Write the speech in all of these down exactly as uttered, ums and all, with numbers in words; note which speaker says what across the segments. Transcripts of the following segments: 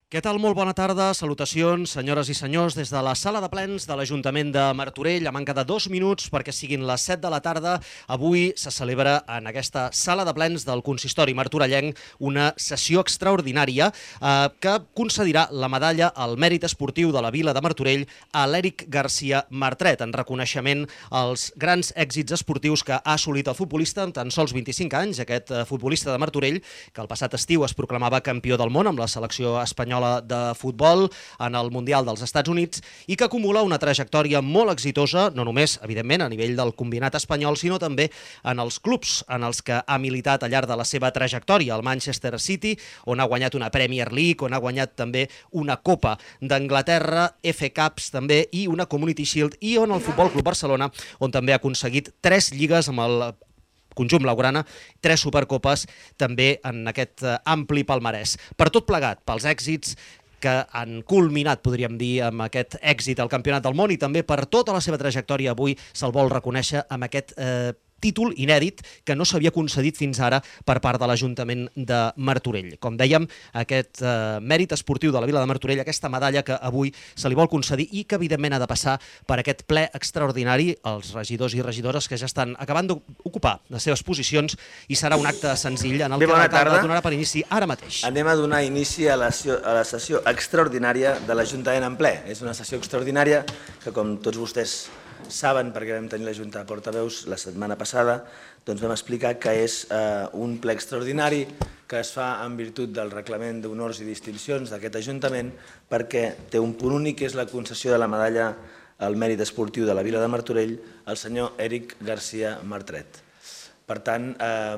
Speaker 1: Què tal? Molt bona tarda, salutacions, senyores i senyors, des de la sala de plens de l'Ajuntament de Martorell. A manca de dos minuts perquè siguin les set de la tarda, avui se celebra en aquesta sala de plens del consistori martorellenc una sessió extraordinària eh, que concedirà la medalla al mèrit esportiu de la vila de Martorell a l'Eric Garcia Martret, en reconeixement als grans èxits esportius que ha assolit el futbolista en tan sols vint-i-cinc anys, aquest futbolista de Martorell, que el passat estiu es proclamava campió del món amb la selecció espanyola de futbol en el Mundial dels Estats Units i que acumula una trajectòria molt exitosa, no només, evidentment, a nivell del combinat espanyol, sinó també en els clubs en els que ha militat al llarg de la seva trajectòria, al Manchester City, on ha guanyat una Premier League, on ha guanyat també una Copa d'Anglaterra, F A Cups també, i una Community Shield, i on el Futbol Club Barcelona, on també ha aconseguit tres lligues amb el conjunt blaugrana, tres supercopes també en aquest ampli palmarès. Per tot plegat, pels èxits que han culminat, podríem dir, amb aquest èxit al Campionat del Món i també per tota la seva trajectòria, avui se'l vol reconèixer amb aquest eh, títol inèdit que no s'havia concedit fins ara per part de l'Ajuntament de Martorell. Com dèiem, aquest eh, mèrit esportiu de la vila de Martorell, aquesta medalla que avui se li vol concedir i que evidentment ha de passar per aquest ple extraordinari als regidors i regidores que ja estan acabant d'ocupar les seves posicions i serà un acte senzill en el que l'alcalde donarà per inici ara mateix.
Speaker 2: Anem a donar inici a la, a la sessió extraordinària de l'Ajuntament en ple. És una sessió extraordinària que, com tots vostès saben, perquè vam tenir la Junta de Portaveus la setmana passada, doncs vam explicar que és eh, un ple extraordinari que es fa en virtut del reglament d'honors i distincions d'aquest Ajuntament perquè té un punt únic, que és la concessió de la medalla al mèrit esportiu de la vila de Martorell al senyor Eric Garcia Martret. Per tant,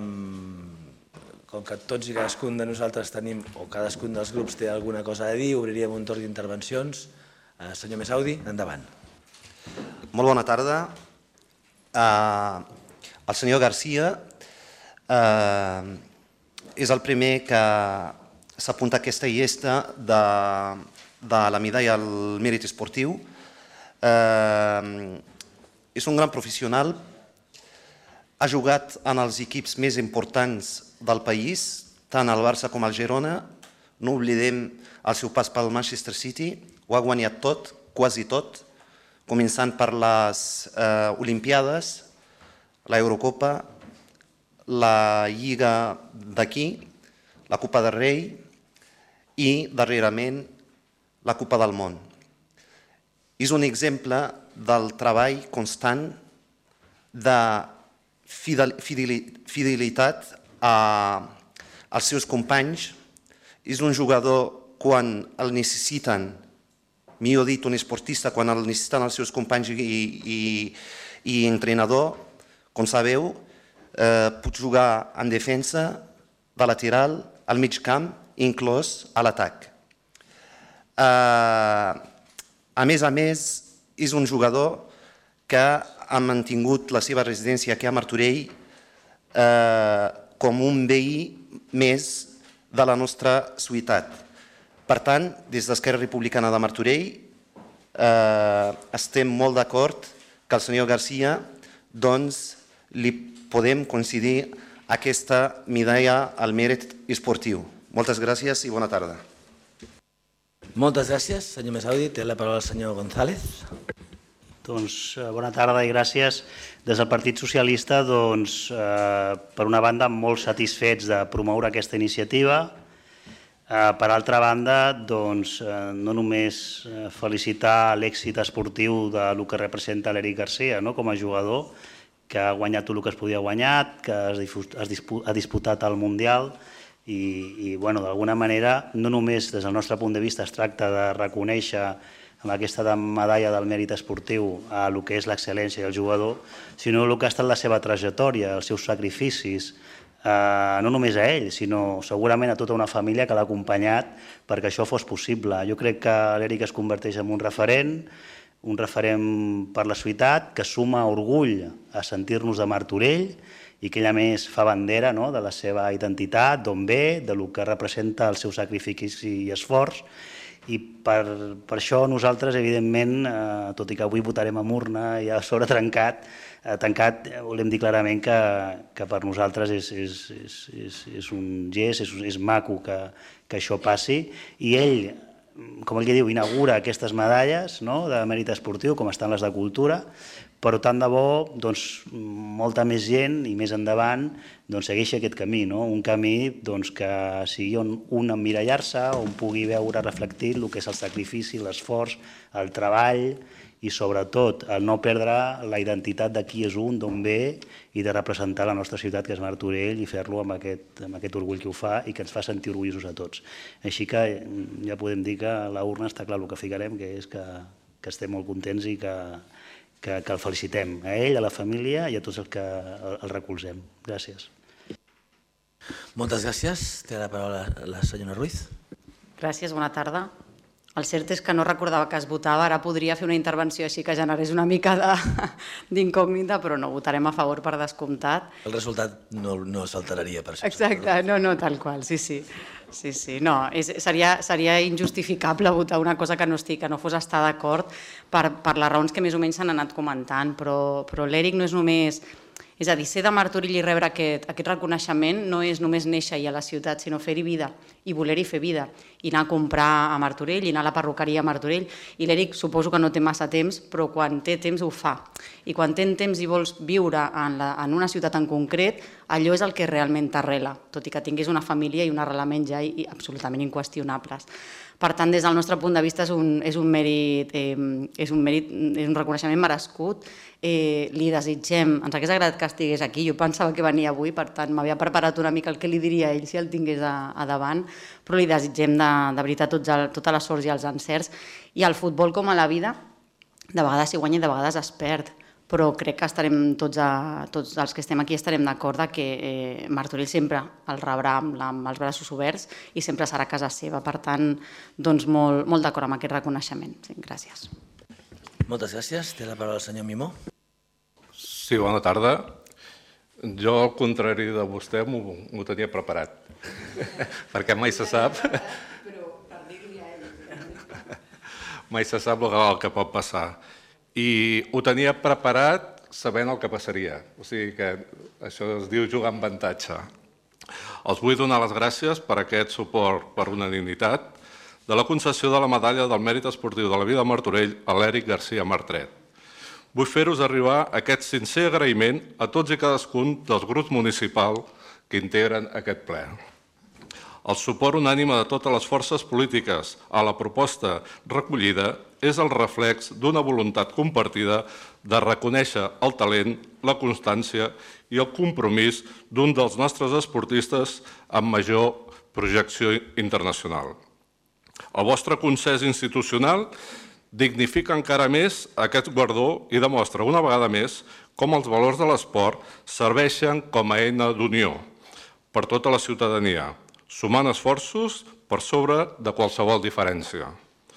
Speaker 2: eh, com que tots i cadascun de nosaltres tenim, o cadascun dels grups té alguna cosa a dir, obriríem un torn d'intervencions. Eh, senyor Mesaudi, endavant.
Speaker 3: Molt bona tarda. Uh, el senyor Garcia uh, és el primer que s'apunta a aquesta llista de, de la medalla al mèrit esportiu. Uh, és un gran professional, ha jugat en els equips més importants del país, tant al Barça com al Girona. No oblidem el seu pas pel Manchester City, ho ha guanyat tot, quasi tot, començant per les eh, Olimpiades, la Eurocopa, la Lliga d'aquí, la Copa del Rei i, darrerament, la Copa del Món. És un exemple del treball constant de fidelitat a, als seus companys. És un jugador quan el necessiten, millor dit, un esportista, quan el necessiten els seus companys i, i, i entrenador, com sabeu, eh, pot jugar en defensa, de lateral, al mig camp, inclòs a l'atac. Eh, a més a més, és un jugador que ha mantingut la seva residència aquí a Martorell eh, com un veí més de la nostra ciutat. Per tant, des d'Esquerra Republicana de Martorell eh, estem molt d'acord que el senyor Garcia doncs, li podem concedir aquesta medalla al mèrit esportiu. Moltes gràcies i bona tarda.
Speaker 2: Moltes gràcies, senyor Mesaudi. Té la paraula el senyor González.
Speaker 4: Doncs, bona tarda i gràcies. Des del Partit Socialista, doncs, eh, per una banda, molt satisfets de promoure aquesta iniciativa. Per altra banda, doncs, no només felicitar l'èxit esportiu del que representa l'Eric Garcia com a jugador, que ha guanyat tot el que es podia guanyar, que ha disputat el Mundial i, d'alguna manera, no només des del nostre punt de vista es tracta de reconèixer amb aquesta medalla del mèrit esportiu el que és l'excel·lència del jugador, sinó el que ha estat la seva trajectòria, els seus sacrificis, no només a ell, sinó segurament a tota una família que l'ha acompanyat perquè això fos possible. Jo crec que l'Eric es converteix en un referent, un referent per la ciutat, que suma orgull a sentir-nos de Martorell i que ell a més fa bandera de la seva identitat, d'on ve, del que representa el seu sacrifici i esforç, I per, per això nosaltres, evidentment, eh, tot i que avui votarem amb urna i a sobre trencat, eh, tancat, volem dir clarament que, que per nosaltres és, és, és, és, és un gest, és, és maco que, que això passi, i ell, com ell diu, inaugura aquestes medalles, no?, de mèrit esportiu, com estan les de cultura, però tant de bo doncs, molta més gent i més endavant doncs, segueixi aquest camí, no? Un camí doncs, que sigui on un emmirallar-se, on pugui veure reflectit el que és el sacrifici, l'esforç, el treball i sobretot el no perdre la identitat de qui és un, d'on ve i de representar la nostra ciutat, que és Martorell, i fer-lo amb, aquest, amb aquest orgull que ho fa i que ens fa sentir orgullosos a tots. Així que ja podem dir que a la urna està clar el que ficarem, que és que, que estem molt contents i que Que, que el felicitem, a ell, a la família i a tots els que el, el recolzem. Gràcies.
Speaker 2: Moltes gràcies. Té la paraula la senyora Ruiz.
Speaker 5: Gràcies, bona tarda. El cert és que no recordava que es votava, ara podria fer una intervenció així que generés una mica d'incògnita, però no, votarem a favor per descomptat.
Speaker 2: El resultat no, no s'alteraria per això.
Speaker 5: Exacte, no, no, tal qual, sí, sí. Sí, sí, no, és, seria, seria injustificable votar una cosa que no estic, que no fos estar d'acord per, per les raons que més o menys s'han anat comentant, però, però l'Eric no és només... És a dir, ser de Martorell i rebre aquest, aquest reconeixement no és només néixer a la ciutat, sinó fer-hi vida i voler-hi fer vida, i anar a comprar a Martorell, i anar a la perruqueria a Martorell. I l'Eric suposo que no té massa temps, però quan té temps ho fa. I quan té temps i vols viure en, la, en una ciutat en concret, allò és el que realment t'arrela, tot i que tinguis una família i un arrelament ja i, i absolutament inqüestionables. Per tant, des del nostre punt de vista és un, és un mèrit, eh, és un mèrit, és un reconeixement merescut. Eh, li desitgem, ens hagués agradat que estigués aquí, jo pensava que venia avui, per tant m'havia preparat una mica el que li diria a ell si el tingués a, a davant, però li desitgem de, de veritat tots el, tota la sorts i els encerts. I el futbol, com a la vida, de vegades s'hi guanya i de vegades es perd, però crec que estarem tots, a, tots els que estem aquí estarem d'acord que eh, Martorell sempre el rebrà amb, la, amb els braços oberts i sempre serà casa seva. Per tant, doncs molt, molt d'acord amb aquest reconeixement. Sí, gràcies.
Speaker 2: Moltes gràcies. Té la paraula el senyor Mimó.
Speaker 6: Sí, bona tarda. Jo, al contrari de vostè, m'ho tenia preparat, perquè mai se sap...
Speaker 5: Però per dir-li a ell...
Speaker 6: Mai se sap el que pot passar. I ho tenia preparat sabent el que passaria. O sigui que això es diu jugar amb avantatge. Els vull donar les gràcies per aquest suport per unanimitat de la concessió de la medalla del mèrit esportiu de la vida de Martorell a l'Eric García Martret. Vull fer-vos arribar aquest sincer agraïment a tots i cadascun dels grups municipals que integren aquest ple. El suport unànime de totes les forces polítiques a la proposta recollida és el reflex d'una voluntat compartida de reconèixer el talent, la constància i el compromís d'un dels nostres esportistes amb major projecció internacional. El vostre consens institucional dignifica encara més aquest guardó i demostra una vegada més com els valors de l'esport serveixen com a eina d'unió per tota la ciutadania, sumant esforços per sobre de qualsevol diferència.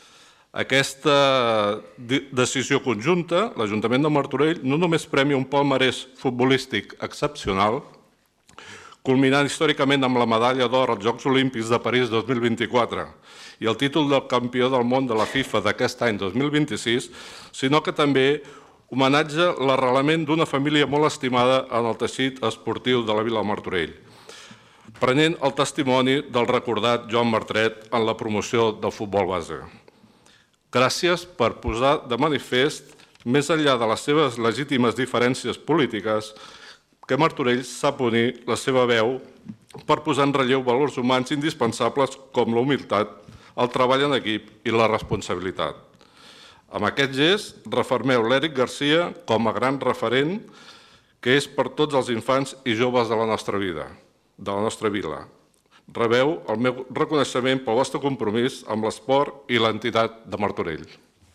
Speaker 6: Aquesta decisió conjunta, l'Ajuntament de Martorell, no només premia un palmarès futbolístic excepcional, culminant històricament amb la medalla d'or als Jocs Olímpics de París dos mil vint-i-quatre i el títol del campió del món de la FIFA d'aquest any dos mil vint-i-sis, sinó que també homenatja l'arrelament d'una família molt estimada en el teixit esportiu de la vila de Martorell, prenent el testimoni del recordat Joan Martret en la promoció del futbol base. Gràcies per posar de manifest, més enllà de les seves legítimes diferències polítiques, que Martorell sap unir la seva veu per posar en relleu valors humans indispensables com la humilitat, el treball en equip i la responsabilitat. Amb aquest gest, refermeu l'Eric García com a gran referent que és per tots els infants i joves de la nostra vida, de la nostra vila. Rebeu el meu reconeixement pel vostre compromís amb l'esport i l'entitat de Martorell.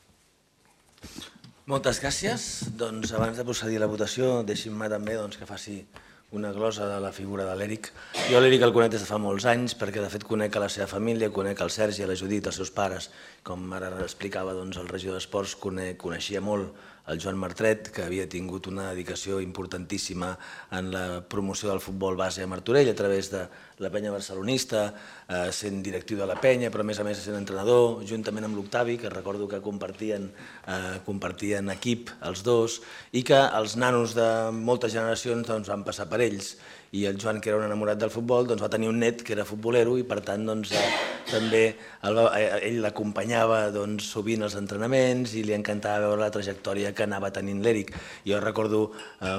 Speaker 2: Moltes gràcies. Doncs abans de procedir a la votació, deixin-me també que faci una glosa de la figura de l'Eric. Jo l'Eric el conec des de fa molts anys perquè de fet conec a la seva família, conec el Sergi, la Judit, els seus pares. Com ara explicava el regidor d'Esports, coneixia molt el Joan Martret, que havia tingut una dedicació importantíssima en la promoció del futbol base a Martorell a través de la penya barcelonista, sent directiu de la penya, però a més a més sent entrenador, juntament amb l'Octavi, que recordo que compartien, compartien equip els dos, i que els nanos de moltes generacions doncs, van passar per ells. I el Joan, que era un enamorat del futbol, doncs, va tenir un net que era futbolero i per tant doncs, eh, també el, ell l'acompanyava doncs, sovint als entrenaments i li encantava veure la trajectòria que anava tenint l'Eric. Jo recordo eh,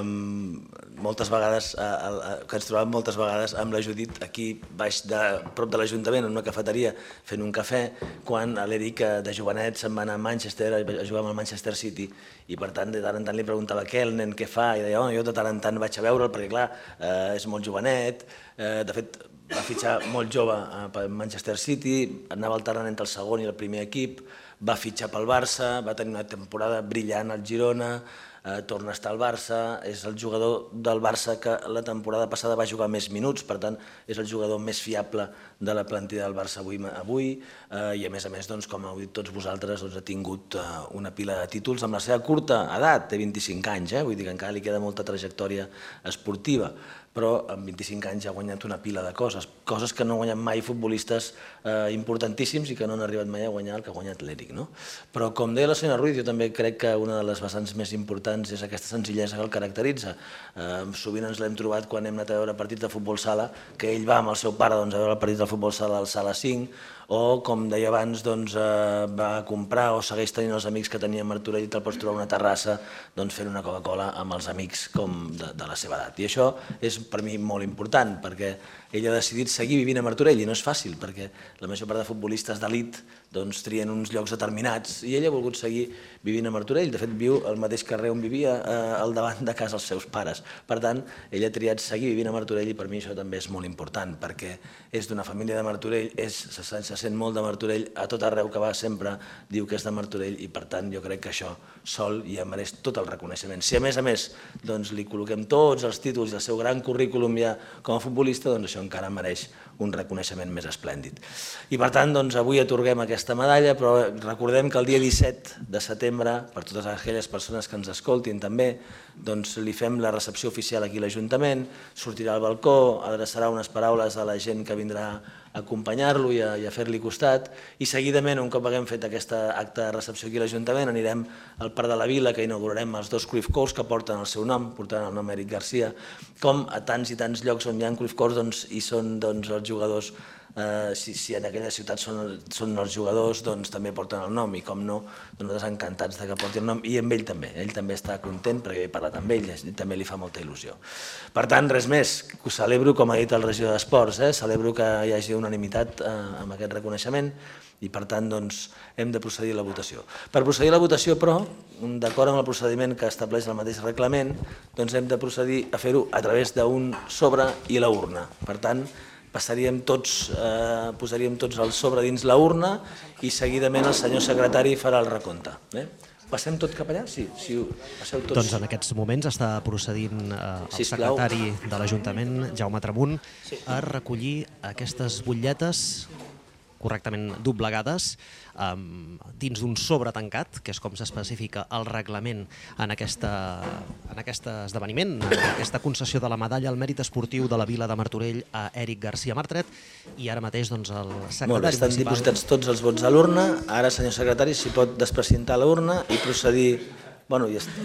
Speaker 2: moltes vegades, eh, que ens trobàvem moltes vegades amb la Judit aquí baix de prop de l'Ajuntament en una cafeteria fent un cafè, quan l'Eric de jovenet se'n va anar a Manchester a jugar amb el Manchester City i per tant de tant en tant li preguntava què, el nen què fa, i deia, oh, jo de tant en tant vaig a veure'l perquè clar, eh, és molt jovenet, eh, de fet va fitxar molt jove per Manchester City, anava alternant entre el segon i el primer equip, va fitxar pel Barça, va tenir una temporada brillant al Girona, eh, torna a estar al Barça, és el jugador del Barça que la temporada passada va jugar més minuts, per tant és el jugador més fiable de la plantilla del Barça avui, avui eh, i a més a més, doncs, com heu dit tots vosaltres, doncs, ha tingut eh, una pila de títols amb la seva curta edat, té vint-i-cinc anys, eh? Vull dir que encara li queda molta trajectòria esportiva, però amb vint-i-cinc anys ja ha guanyat una pila de coses, coses que no guanyen mai futbolistes eh, importantíssims i que no han arribat mai a guanyar el que ha guanyat l'Eric. No? Però com deia la senyora Ruiz, jo també crec que una de les vessants més importants és aquesta senzillesa que el caracteritza. Eh, sovint ens l'hem trobat quan hem anat a veure partits de futbol sala, que ell va amb el seu pare doncs, a veure el partit de futbol sala al Sala cinc, o, com deia abans, doncs, eh, va comprar o segueix tenint els amics que tenia a Martorell i te'l pots trobar a una terrassa doncs, fent una Coca-Cola amb els amics com de, de la seva edat. I això és per mi molt important, perquè ell ha decidit seguir vivint a Martorell i no és fàcil, perquè la major part de futbolistes d'elit doncs, trien uns llocs determinats i ell ha volgut seguir vivint a Martorell. De fet, viu al mateix carrer on vivia, eh, al davant de casa dels seus pares. Per tant, ell ha triat seguir vivint a Martorell i per mi això també és molt important, perquè és d'una família de Martorell, és, se, se sent molt de Martorell, a tot arreu que va sempre diu que és de Martorell i per tant jo crec que això sol ja mereix tot el reconeixement. Si a més a més doncs, li col·loquem tots els títols i el seu gran currículum ja com a futbolista, doncs això encara mereix un reconeixement més esplèndid. I per tant, doncs, avui atorguem aquesta medalla, però recordem que el dia disset de setembre, per totes aquelles persones que ens escoltin també, doncs li fem la recepció oficial aquí a l'Ajuntament, sortirà al balcó, adreçarà unes paraules a la gent que vindrà a acompanyar-lo i a, i a fer-li costat, i seguidament, un cop haguem fet aquest acte de recepció aquí a l'Ajuntament, anirem al Parc de la Vila, que inaugurarem els dos Cruyff Courts que porten el seu nom, portaran el nom Eric Garcia, com a tants i tants llocs on hi ha Cruyff Courts doncs, hi són doncs, els jugadors. Eh, si, si en aquella ciutat són, són els jugadors, doncs també porten el nom i com no, doncs nosaltres encantats de que porti el nom i amb ell també, ell també està content perquè he parlat amb ell i també li fa molta il·lusió. Per tant, res més, ho celebro com ha dit el regidor d'Esports, eh? Celebro que hi hagi unanimitat eh, amb aquest reconeixement i per tant doncs, hem de procedir a la votació. Per procedir a la votació però, d'acord amb el procediment que estableix el mateix reglament, doncs hem de procedir a fer-ho a través d'un sobre i la urna. Per tant, passaríem tots, eh, posaríem tots el sobre dins la urna i seguidament el senyor secretari farà el recompte. Eh? Passem tot cap allà? Sí, sí, passeu tots.
Speaker 1: Doncs en aquests moments està procedint eh, el secretari de l'Ajuntament, Jaume Tramunt, a recollir aquestes butlletes correctament doblegades um, dins d'un sobre tancat, que és com s'especifica el reglament en, aquesta, en aquest esdeveniment, en aquesta concessió de la medalla al mèrit esportiu de la Vila de Martorell a Eric Garcia Martret, i ara mateix doncs, el secretari
Speaker 2: Molt bé, estan
Speaker 1: municipal...
Speaker 2: dipositats tots els vots a l'urna. Ara, senyor secretari, s'hi pot desprecintar l'urna i procedir... Bueno, ja està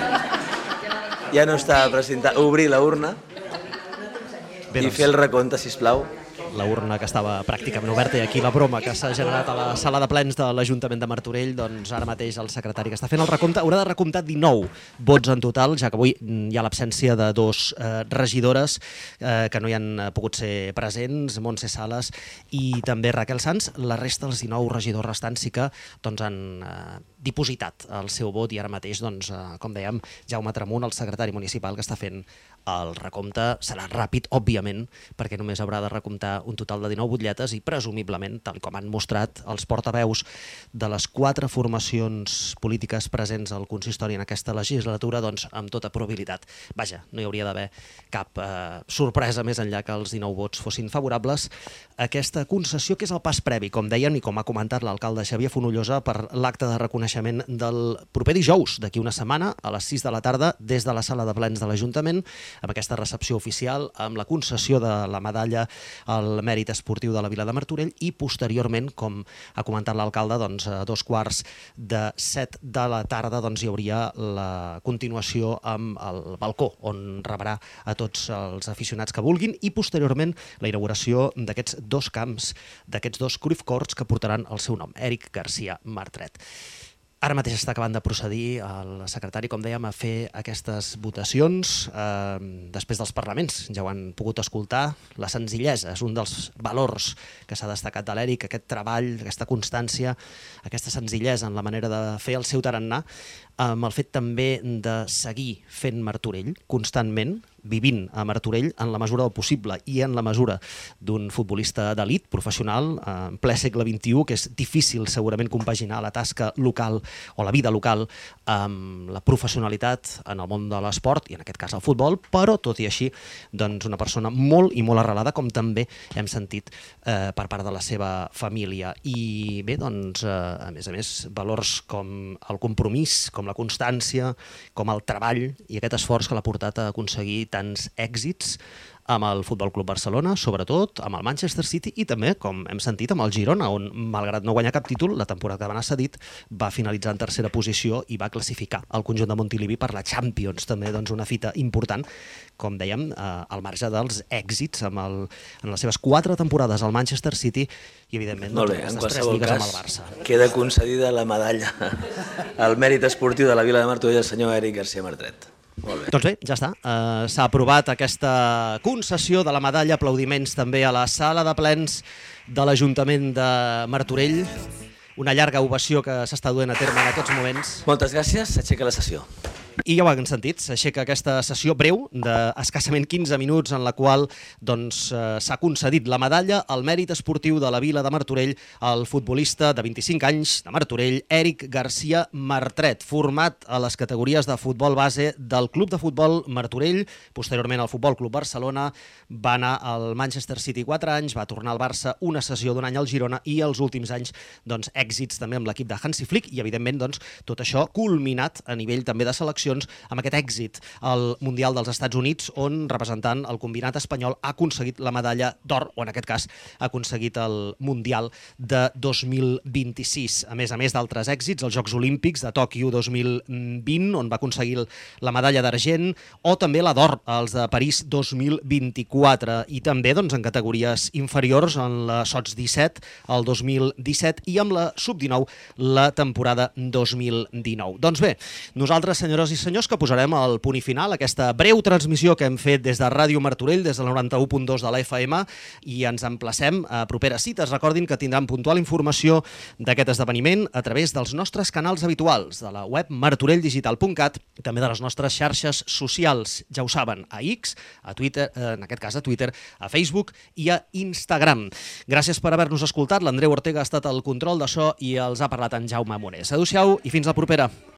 Speaker 2: precintat. Ja no està precintat. Obrir la urna i fer el recompte, sisplau.
Speaker 1: La urna que estava pràcticament oberta, i aquí la broma que s'ha generat a la sala de plens de l'Ajuntament de Martorell, doncs ara mateix el secretari que està fent el recompte haurà de recomptar dinou vots en total, ja que avui hi ha l'absència de dos eh, regidores eh, que no hi han pogut ser presents, Montse Sales i també Raquel Sanz. La resta dels dinou regidors restants sí que doncs, han eh, dipositat el seu vot i ara mateix, doncs, eh, com dèiem, Jaume Tramunt, el secretari municipal que està fent el recompte. Serà ràpid, òbviament, perquè només haurà de recomptar un total de dinou butlletes i presumiblement, tal com han mostrat els portaveus de les quatre formacions polítiques presents al consistori en aquesta legislatura, doncs amb tota probabilitat. Vaja, no hi hauria d'haver cap eh, sorpresa més enllà que els dinou vots fossin favorables. Aquesta concessió que és el pas previ, com deien i com ha comentat l'alcalde Xavier Fonollosa, per l'acte de reconeixement del proper dijous, d'aquí una setmana, a les sis de la tarda, des de la sala de plens de l'Ajuntament, amb aquesta recepció oficial, amb la concessió de la medalla al mèrit esportiu de la Vila de Martorell i posteriorment, com ha comentat l'alcalde, doncs, a dos quarts de set de la tarda doncs, hi hauria la continuació amb el balcó, on rebrà a tots els aficionats que vulguin, i posteriorment la inauguració d'aquests dos camps, d'aquests dos Cruyff Courts que portaran el seu nom, Eric García Martret. Ara mateix està acabant de procedir el secretari, com dèiem, a fer aquestes votacions eh, després dels parlaments. Ja ho han pogut escoltar. La senzillesa és un dels valors que s'ha destacat de l'Eric, aquest treball, aquesta constància, aquesta senzillesa en la manera de fer el seu tarannà, amb el fet també de seguir fent Martorell constantment, vivint a Martorell en la mesura del possible i en la mesura d'un futbolista d'elit professional en ple segle vint-i-u, que és difícil segurament compaginar la tasca local o la vida local amb la professionalitat en el món de l'esport i en aquest cas el futbol, però tot i així doncs una persona molt i molt arrelada, com també hem sentit eh, per part de la seva família. I bé, doncs, eh, a més a més, valors com el compromís, com la constància, com el treball i aquest esforç que l'ha portat a aconseguir tants èxits amb el Futbol Club Barcelona, sobretot amb el Manchester City i també, com hem sentit, amb el Girona, on, malgrat no guanyar cap títol, la temporada que va anar cedit va finalitzar en tercera posició i va classificar el conjunt de Montilivi per la Champions, també doncs, una fita important, com dèiem, eh, al marge dels èxits amb el, en les seves quatre temporades al Manchester City i, evidentment,
Speaker 2: Molt
Speaker 1: doncs,
Speaker 2: bé, en
Speaker 1: aquestes tres
Speaker 2: qualsevol
Speaker 1: lligues amb el
Speaker 2: cas,
Speaker 1: Barça.
Speaker 2: queda concedida la medalla al mèrit esportiu de la Vila de Martorell al senyor Eric García Martret. Molt bé.
Speaker 1: Doncs bé, ja està. Uh, S'ha aprovat aquesta concessió de la medalla. Aplaudiments també a la sala de plens de l'Ajuntament de Martorell. Una llarga ovació que s'està duent a terme en aquests moments.
Speaker 2: Moltes gràcies, s'aixeca la sessió.
Speaker 1: I ja ho han sentit, s'aixeca aquesta sessió breu d'escassament quinze minuts en la qual doncs, eh, s'ha concedit la medalla al mèrit esportiu de la Vila de Martorell al futbolista de vint-i-cinc anys de Martorell, Eric García Martret, format a les categories de futbol base del Club de Futbol Martorell, posteriorment al Futbol Club Barcelona, va anar al Manchester City quatre anys, va tornar al Barça una sessió d'un any al Girona i els últims anys doncs, èxits també amb l'equip de Hansi Flick i evidentment doncs, tot això culminat a nivell també de selecció amb aquest èxit al Mundial dels Estats Units, on representant el combinat espanyol ha aconseguit la medalla d'or, o en aquest cas ha aconseguit el Mundial de dos mil vint-i-sis. A més a més d'altres èxits, els Jocs Olímpics de Tòquio dos mil vint, on va aconseguir la medalla d'argent, o també la d'or als de París dos mil vint-i-quatre, i també doncs, en categories inferiors, en la sots disset, el dos mil disset, i amb la sub dinou, la temporada dos mil dinou. Doncs bé, nosaltres, senyores i senyors, que posarem el punt i final a aquesta breu transmissió que hem fet des de Ràdio Martorell, des del noranta-u punt dos de la F M, i ens emplacem a properes cites. Recordin que tindran puntual informació d'aquest esdeveniment a través dels nostres canals habituals, de la web martorelldigital punt cat i també de les nostres xarxes socials. Ja ho saben, a X, a Twitter, en aquest cas a Twitter, a Facebook i a Instagram. Gràcies per haver-nos escoltat. L'Andreu Ortega ha estat al control de so i els ha parlat en Jaume Monés. Adéu-siau i fins la propera.